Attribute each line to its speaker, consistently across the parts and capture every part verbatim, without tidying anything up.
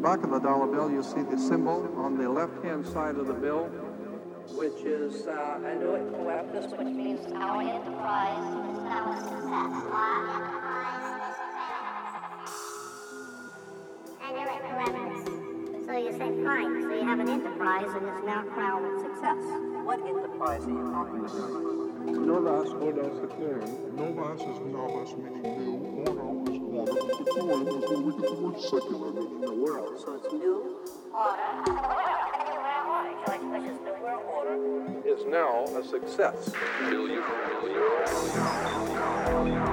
Speaker 1: back of the dollar bill, you see the symbol on the left-hand side of the bill, which is uh, Annuit Coeptus,
Speaker 2: which means our enterprise is now a success. Annuit Coeptus. So you say, fine, so you have an enterprise and it's now crowned with success. What enterprise are you talking about?
Speaker 1: Novas Ordo Seclorum.
Speaker 3: Novas is novus, meaning new. Ordo is order. Seclorum is where we get the word secular, meaning the world.
Speaker 2: So it's new order. George Bush's New World Order
Speaker 1: is now a success.
Speaker 4: Billion, billion.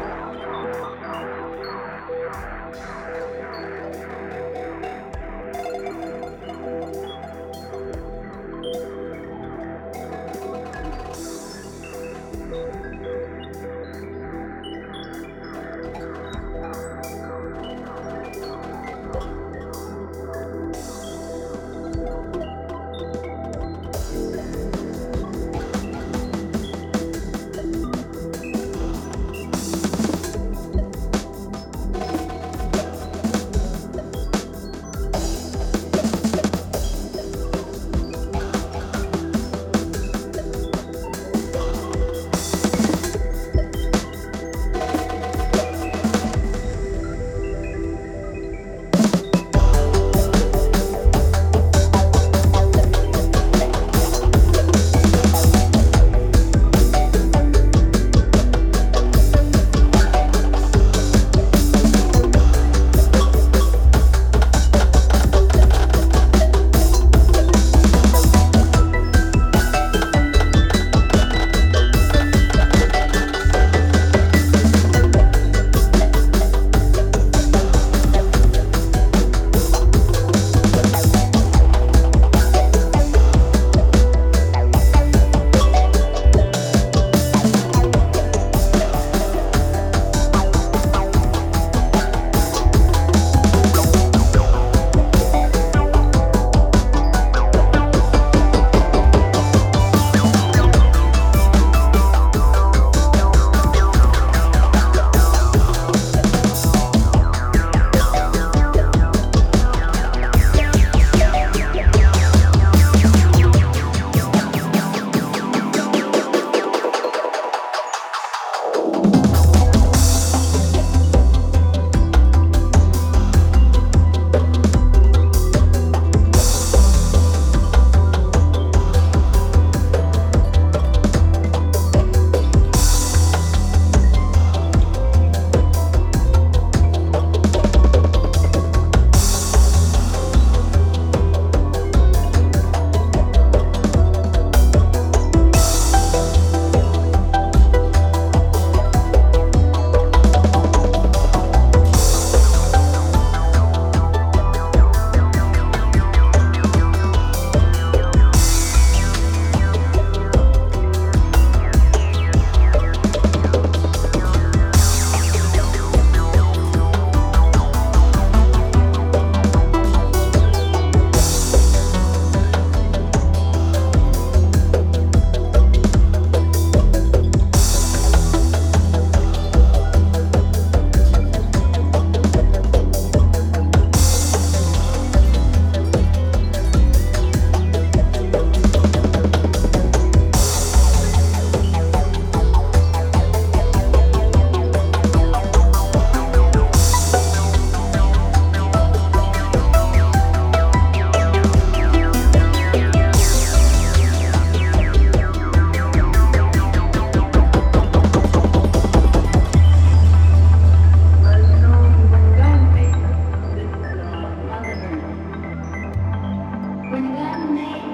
Speaker 2: When God made